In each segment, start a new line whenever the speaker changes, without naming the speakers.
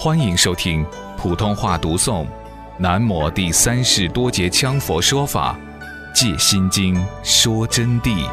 欢迎收听普通话读诵南摩第三世多杰羌佛说法戒心经说真谛。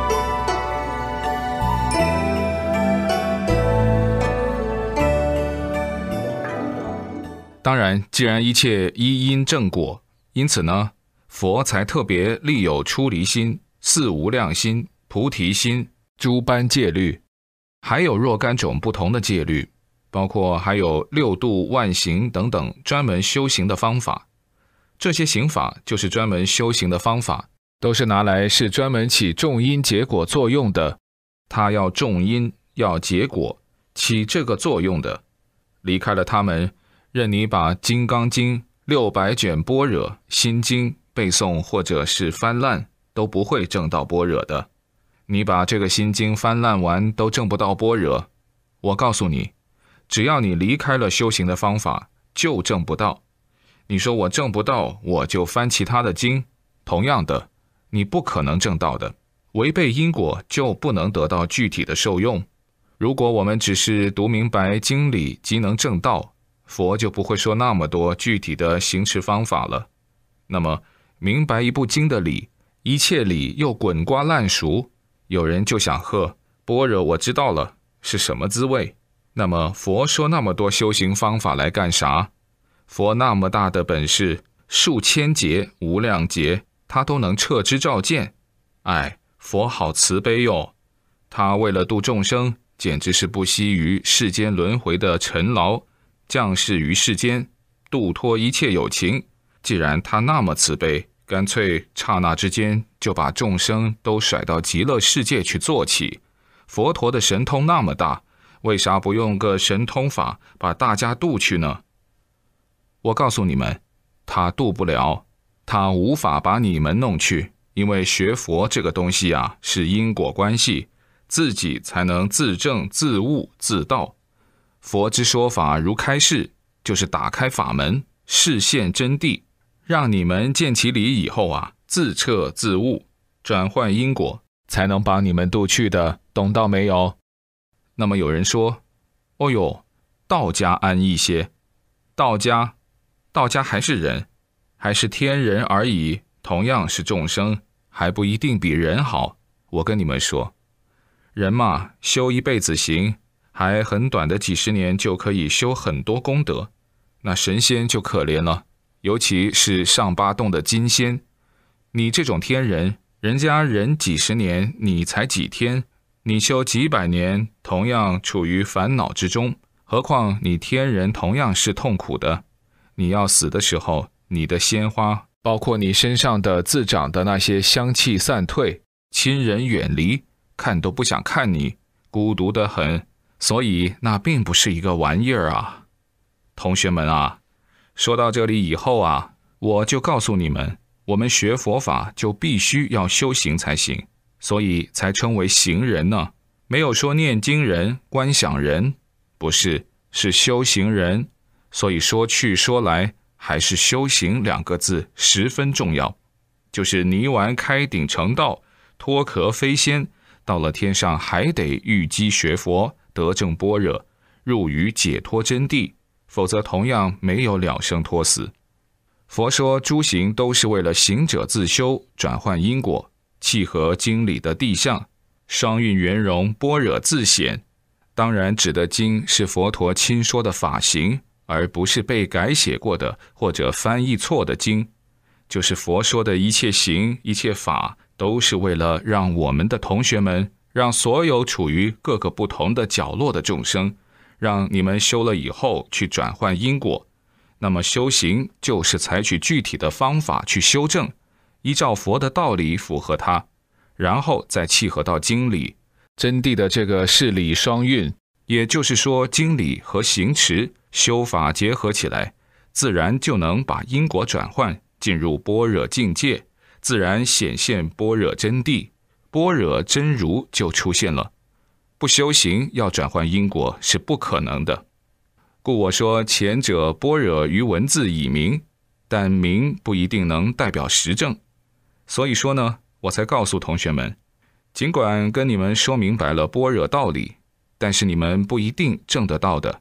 当然，既然一切依因正果，因此呢，佛才特别立有出离心、四无量心、菩提心诸般戒律，还有若干种不同的戒律，包括还有六度万行等等专门修行的方法。这些行法就是专门修行的方法，都是拿来是专门起种因结果作用的。它要种因，要结果，起这个作用的。离开了他们，任你把《金刚经》600卷般若心经背诵或者是翻烂，都不会证到般若的。你把这个心经翻烂完都证不到般若，我告诉你，只要你离开了修行的方法，就证不到。你说我证不到，我就翻其他的经，同样的，你不可能证到的。违背因果就不能得到具体的受用。如果我们只是读明白经理即能证道，佛就不会说那么多具体的行持方法了。那么明白一部经的理，一切理又滚瓜烂熟，有人就想喝般若，我知道了是什么滋味。那么佛说那么多修行方法来干啥？佛那么大的本事，数千劫无量劫他都能彻知照见。佛好慈悲哟，他为了度众生，简直是不惜于世间轮回的尘劳，降世于世间，度脱一切有情。既然他那么慈悲，干脆刹那之间就把众生都甩到极乐世界去做起。佛陀的神通那么大，为啥不用个神通法把大家渡去呢？我告诉你们，他渡不了，他无法把你们弄去，因为学佛这个东西啊，是因果关系，自己才能自证自悟自道。佛之说法如开示，就是打开法门，示现真谛，让你们见其理以后啊，自彻自悟，转换因果，才能把你们渡去的，懂到没有？那么有人说，哦哟，道家安逸些。道家还是人，还是天人而已，同样是众生，还不一定比人好。我跟你们说，人嘛，修一辈子行，还很短的几十年就可以修很多功德。那神仙就可怜了，尤其是上八洞的金仙。你这种天人，人家人几十年，你才几天，你修几百年，同样处于烦恼之中。何况你天人同样是痛苦的。你要死的时候，你的鲜花，包括你身上的自长的那些香气散退，亲人远离，看都不想看你，孤独得很。所以那并不是一个玩意儿啊。同学们啊，说到这里以后啊，我就告诉你们，我们学佛法就必须要修行才行，所以才称为行人呢。没有说念经人、观想人，不是，是修行人。所以说去说来，还是修行2个字十分重要。就是泥丸开顶成道，脱壳飞仙，到了天上还得遇机学佛，得证般若，入于解脱真谛，否则同样没有了生脱死。佛说诸行都是为了行者自修，转换因果，契合经理的谛象，双运圆融，般若自显。当然指的经是佛陀亲说的法行，而不是被改写过的或者翻译错的经。就是佛说的一切行一切法，都是为了让我们的同学们，让所有处于各个不同的角落的众生，让你们修了以后去转换因果。那么修行就是采取具体的方法去修正，依照佛的道理符合它，然后再契合到经理。真谛的这个事理双运，也就是说经理和行持修法结合起来，自然就能把因果转换，进入般若境界，自然显现般若真谛，般若真如就出现了。不修行要转换因果是不可能的。故我说前者般若于文字已明，但明不一定能代表实证。所以说呢，我才告诉同学们，尽管跟你们说明白了般若道理，但是你们不一定证得到的。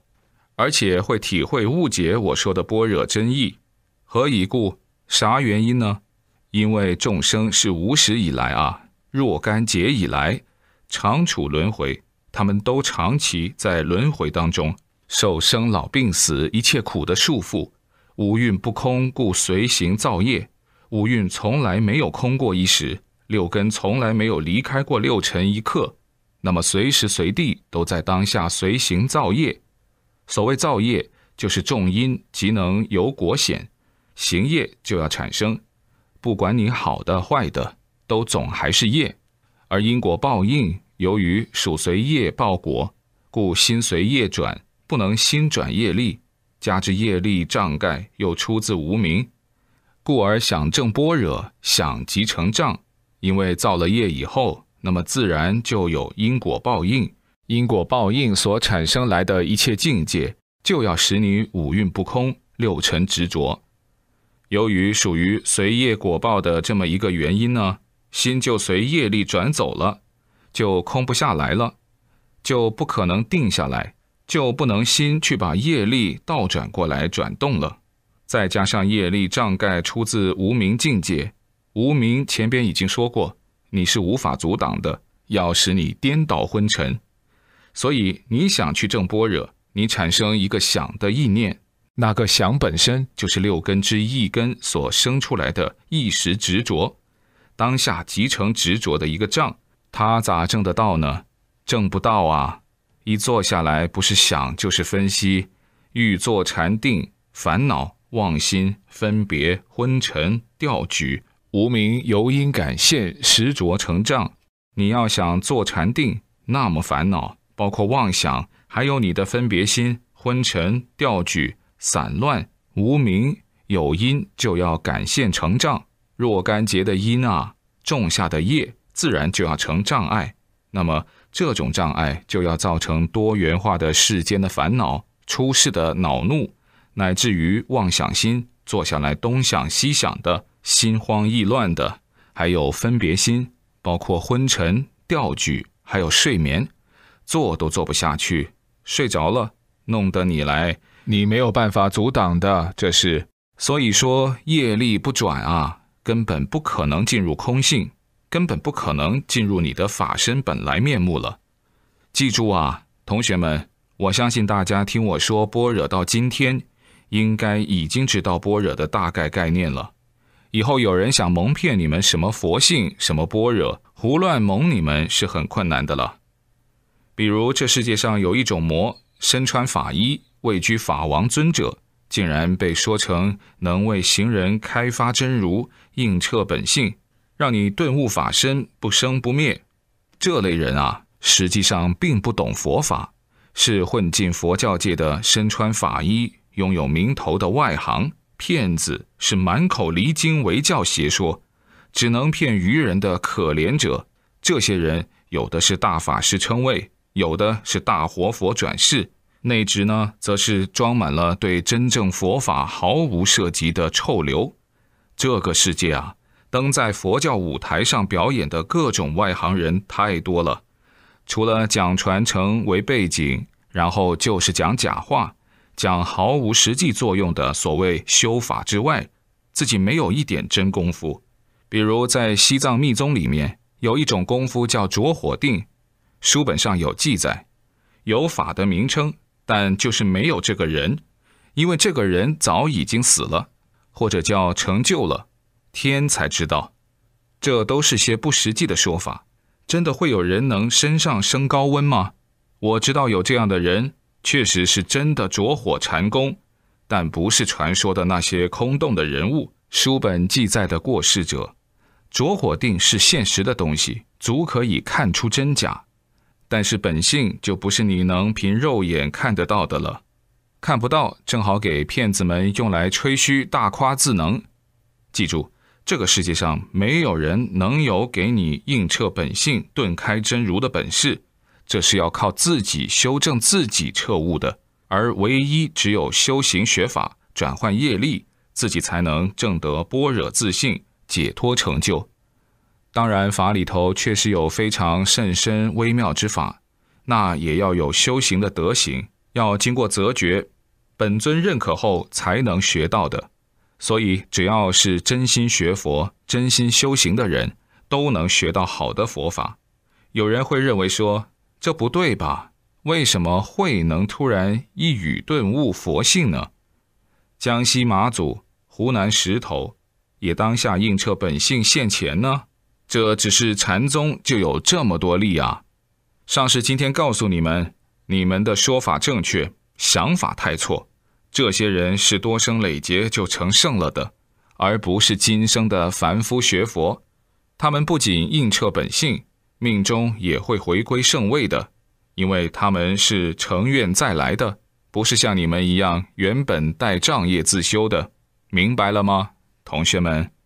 而且会体会误解我说的般若真意。何以故？啥原因呢？因为众生是无始以来若干劫以来常处轮回，他们都长期在轮回当中受生老病死一切苦的束缚。五蕴不空，故随行造业。五蕴从来没有空过一时，六根从来没有离开过六尘一刻，那么随时随地都在当下随行造业。所谓造业，就是种因即能有果显，行业就要产生，不管你好的坏的，都总还是业。而因果报应，由于属随业报果，故心随业转，不能心转业力，加之业力障盖又出自无明，故而想证般若，想即成障。因为造了业以后，那么自然就有因果报应，因果报应所产生来的一切境界，就要使你五蕴不空，六尘执着。由于属于随业果报的这么一个原因呢，心就随业力转走了，就空不下来了，就不可能定下来，就不能心去把业力倒转过来转动了。再加上业力障盖出自无明境界，无明前边已经说过，你是无法阻挡的，要使你颠倒昏沉。所以你想去证般若，你产生一个想的意念，那个想本身就是六根之一根所生出来的一时执着，当下即成执着的一个障，它咋证得到呢？证不到啊！一坐下来，不是想就是分析，欲坐禅定，烦恼、妄心、分别、昏沉、调举，无明由因感现，实着成障。你要想坐禅定，那么烦恼，包括妄想，还有你的分别心、昏沉、调举、散乱、无明，有因就要感现成障。若干劫的因种下的业，自然就要成障碍。那么这种障碍就要造成多元化的世间的烦恼、出世的恼怒，乃至于妄想心，坐下来东想西想的，心慌意乱的，还有分别心，包括昏沉、调举，还有睡眠，坐都坐不下去，睡着了，弄得你没有办法阻挡的，这是。所以说业力不转根本不可能进入空性，根本不可能进入你的法身本来面目了。记住同学们，我相信大家听我说般若到今天，应该已经知道般若的大概概念了。以后有人想蒙骗你们什么佛性，什么般若，胡乱蒙你们是很困难的了。比如这世界上有一种魔，身穿法衣，位居法王尊者，竟然被说成能为行人开发真如，映彻本性，让你顿悟法身，不生不灭。这类人实际上并不懂佛法，是混进佛教界的身穿法衣、拥有名头的外行骗子，是满口离经为教邪说，只能骗愚人的可怜者。这些人有的是大法师称谓，有的是大活佛转世，内质呢，则是装满了对真正佛法毫无涉及的臭流。这个世界登在佛教舞台上表演的各种外行人太多了，除了讲传承为背景，然后就是讲假话，讲毫无实际作用的所谓修法之外，自己没有一点真功夫。比如在西藏密宗里面，有一种功夫叫着火定，书本上有记载，有法的名称，但就是没有这个人，因为这个人早已经死了，或者叫成就了，天才知道。这都是些不实际的说法，真的会有人能身上升高温吗？我知道有这样的人，确实是真的着火禅功，但不是传说的那些空洞的人物，书本记载的过世者。着火定是现实的东西，足可以看出真假，但是本性就不是你能凭肉眼看得到的了。看不到，正好给骗子们用来吹嘘大夸自能。记住，这个世界上没有人能有给你映彻本性、顿开真如的本事，这是要靠自己修正自己彻悟的，而唯一只有修行学法，转换业力，自己才能证得般若自性，解脱成就。当然法里头确实有非常甚深微妙之法，那也要有修行的德行， 要经过择觉，本尊认可后才能学到的。所以只要是真心学佛、真心修行的人，都能学到好的佛法。有人会认为说，这不对吧？为什么会能突然一语顿悟佛性呢？江西马祖、湖南石头也当下应彻本性现前呢？这只是禅宗就有这么多例啊！上师今天告诉你们，你们的说法正确，想法太错。这些人是多生累劫就成圣了的，而不是今生的凡夫学佛。他们不仅应彻本性，命中也会回归圣位的，因为他们是成愿再来的，不是像你们一样原本带障业自修的。明白了吗，同学们？